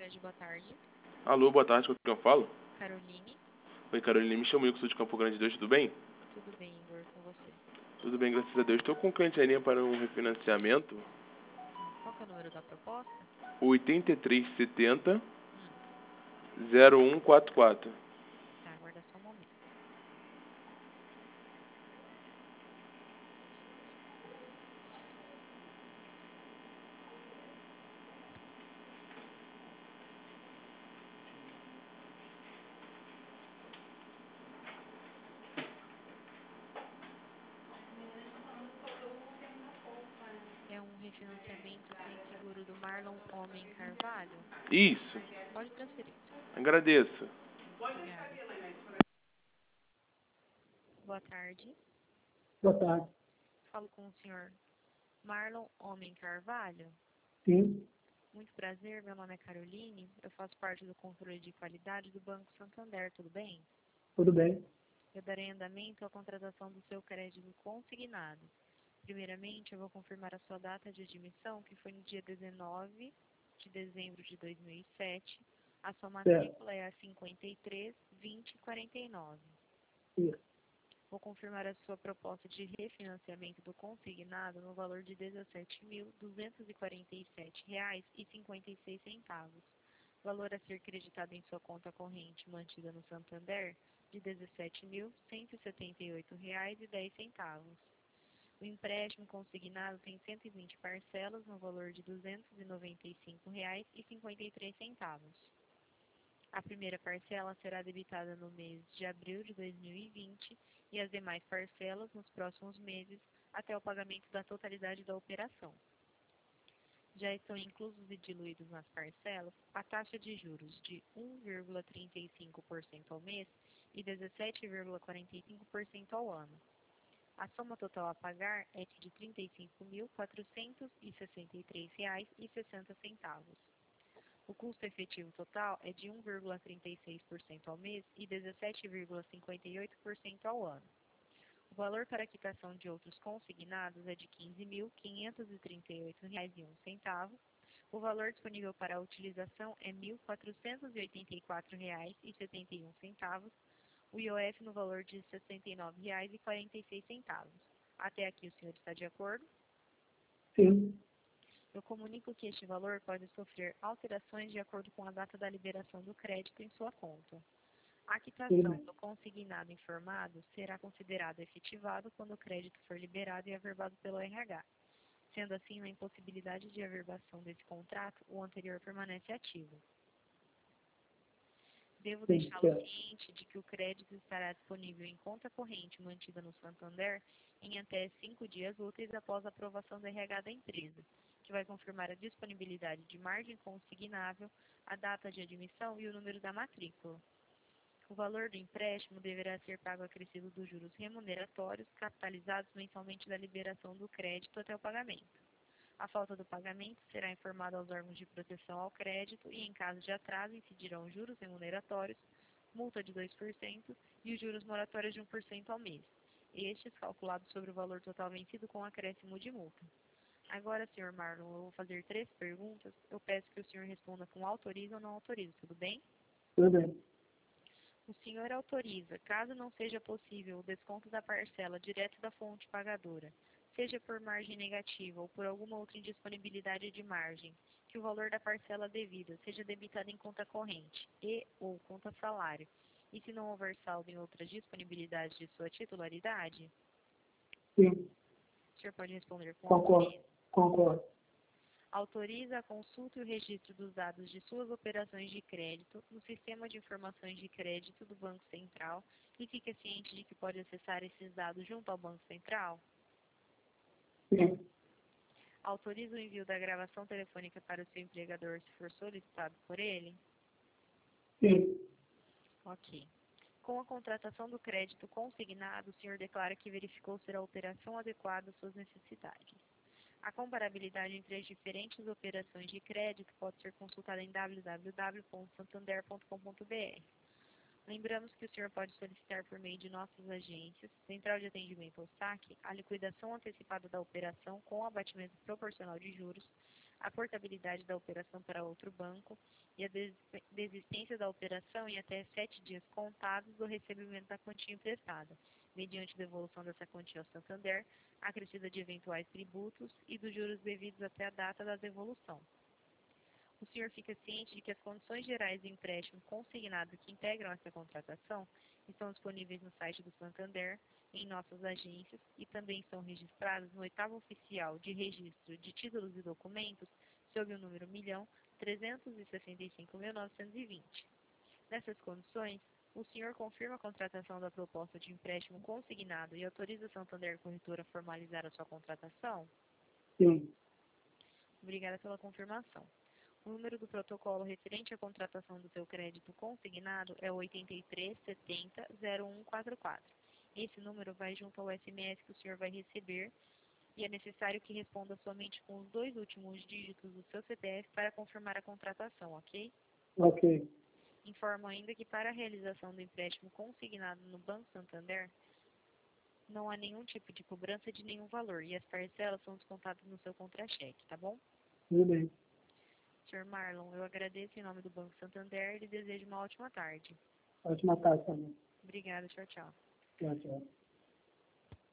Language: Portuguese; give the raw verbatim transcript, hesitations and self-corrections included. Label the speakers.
Speaker 1: Cicred, boa tarde.
Speaker 2: Alô, boa tarde, com quem eu falo?
Speaker 1: Caroline.
Speaker 2: Oi, Carolina, me chamo Igor, sou de Campo Grande de Deus, tudo bem?
Speaker 1: Tudo bem, Igor, com você?
Speaker 2: Tudo bem, graças a Deus. Estou com um cliente em linha para um refinanciamento.
Speaker 1: Hum, qual que é o número da proposta?
Speaker 2: oito três sete zero,
Speaker 1: Hum,
Speaker 2: zero um quatro quatro.
Speaker 1: tá, aguarda só um momento. É um refinanciamento sem seguro do Marlon Homem Carvalho?
Speaker 2: Isso,
Speaker 1: Pode transferir.
Speaker 2: agradeço.
Speaker 1: Obrigada. Boa tarde.
Speaker 3: Boa tarde.
Speaker 1: Falo com o senhor Marlon Homem Carvalho.
Speaker 3: Sim,
Speaker 1: Muito prazer, meu nome é Caroline. Eu faço parte do controle de qualidade do Banco Santander, tudo bem?
Speaker 3: tudo bem.
Speaker 1: Eu darei andamento à contratação do seu crédito consignado. Primeiramente, eu vou confirmar a sua data de admissão, que foi no dia dezenove de dezembro de dois mil e sete. A sua matrícula é a cinquenta e três, vinte, quarenta e nove.
Speaker 3: Isso.
Speaker 1: Vou confirmar a sua proposta de refinanciamento do consignado no valor de dezessete mil, duzentos e quarenta e sete reais e cinquenta e seis centavos. Valor a ser creditado em sua conta corrente mantida no Santander de dezessete mil, cento e setenta e oito reais e dez centavos. O empréstimo consignado tem cento e vinte parcelas no valor de duzentos e noventa e cinco reais e cinquenta e três centavos. A primeira parcela será debitada no mês de abril de dois mil e vinte e as demais parcelas nos próximos meses até o pagamento da totalidade da operação. Já estão inclusos e diluídos nas parcelas a taxa de juros de um vírgula trinta e cinco por cento ao mês e dezessete vírgula quarenta e cinco por cento ao ano. A soma total a pagar é de trinta e cinco mil, quatrocentos e sessenta e três reais e sessenta centavos. O custo efetivo total é de um vírgula trinta e seis por cento ao mês e dezessete vírgula cinquenta e oito por cento ao ano. O valor para a quitação de outros consignados é de quinze mil, quinhentos e trinta e oito reais e um centavo. O valor disponível para a utilização é mil, quatrocentos e oitenta e quatro reais e setenta e um centavos. O I O F no valor de sessenta e nove reais e quarenta e seis centavos. Até aqui o senhor está de acordo?
Speaker 3: Sim,
Speaker 1: Eu comunico que este valor pode sofrer alterações de acordo com a data da liberação do crédito em sua conta. A quitação
Speaker 3: sim,
Speaker 1: do consignado informado será considerado efetivado quando o crédito for liberado e averbado pelo R H. Sendo assim, na impossibilidade de averbação desse contrato, o anterior permanece ativo. Devo
Speaker 3: sim,
Speaker 1: deixá-lo
Speaker 3: certo.
Speaker 1: ciente de que o crédito estará disponível em conta corrente mantida no Santander em até cinco dias úteis após a aprovação do R H da empresa, que vai confirmar a disponibilidade de margem consignável, a data de admissão e o número da matrícula. O valor do empréstimo deverá ser pago acrescido dos juros remuneratórios capitalizados mensalmente da liberação do crédito até o pagamento. A falta do pagamento será informada aos órgãos de proteção ao crédito e, em caso de atraso, incidirão juros remuneratórios, multa de dois por cento e os juros moratórios de um por cento ao mês, estes calculados sobre o valor total vencido com acréscimo de multa. Agora, senhor Marlon, eu vou fazer três perguntas. Eu peço que o senhor responda com autoriza ou não autoriza, tudo bem?
Speaker 3: Tudo bem.
Speaker 1: O senhor autoriza, caso não seja possível o desconto da parcela direto da fonte pagadora, seja por margem negativa ou por alguma outra indisponibilidade de margem, que o valor da parcela devida seja debitado em conta corrente e ou conta salário, e se não houver saldo em outras disponibilidades de sua titularidade?
Speaker 3: Sim,
Speaker 1: O senhor pode responder com
Speaker 3: concordo,
Speaker 1: autoriza.
Speaker 3: concordo.
Speaker 1: Autoriza a consulta e o registro dos dados de suas operações de crédito no Sistema de Informações de Crédito do Banco Central e fica ciente de que pode acessar esses dados junto ao Banco Central?
Speaker 3: Sim,
Speaker 1: Autoriza o envio da gravação telefônica para o seu empregador se for solicitado por ele?
Speaker 3: sim,
Speaker 1: Ok. Com a contratação do crédito consignado, o senhor declara que verificou ser a operação adequada às suas necessidades. A comparabilidade entre as diferentes operações de crédito pode ser consultada em w w w ponto santander ponto com ponto b r. Lembramos que o senhor pode solicitar por meio de nossas agências, Central de Atendimento ao Saque, a liquidação antecipada da operação com abatimento proporcional de juros, a portabilidade da operação para outro banco e a des desistência da operação em até sete dias contados do recebimento da quantia emprestada, mediante devolução dessa quantia ao Santander, acrescida de eventuais tributos e dos juros devidos até a data da devolução. O senhor fica ciente de que as condições gerais do empréstimo consignado que integram essa contratação estão disponíveis no site do Santander, em nossas agências, e também estão registradas no oitavo oficial de registro de títulos e documentos sob o número um milhão trezentos e sessenta e cinco mil novecentos e vinte. Nessas condições, o senhor confirma a contratação da proposta de empréstimo consignado e autoriza a Santander Corretora a formalizar a sua contratação?
Speaker 3: Sim.
Speaker 1: Obrigada pela confirmação. O número do protocolo referente à contratação do seu crédito consignado é o oito três sete zero zero um quatro quatro. Esse número vai junto ao S M S que o senhor vai receber e é necessário que responda somente com os dois últimos dígitos do seu C P F para confirmar a contratação, ok?
Speaker 3: Ok.
Speaker 1: Informo ainda que para a realização do empréstimo consignado no Banco Santander, não há nenhum tipo de cobrança de nenhum valor e as parcelas são descontadas no seu contra-cheque, tá bom?
Speaker 3: Tudo bem.
Speaker 1: senhor Marlon, eu agradeço em nome do Banco Santander e desejo uma ótima tarde.
Speaker 3: Ótima tarde também.
Speaker 1: Obrigada, tchau, tchau.
Speaker 3: Tchau, tchau.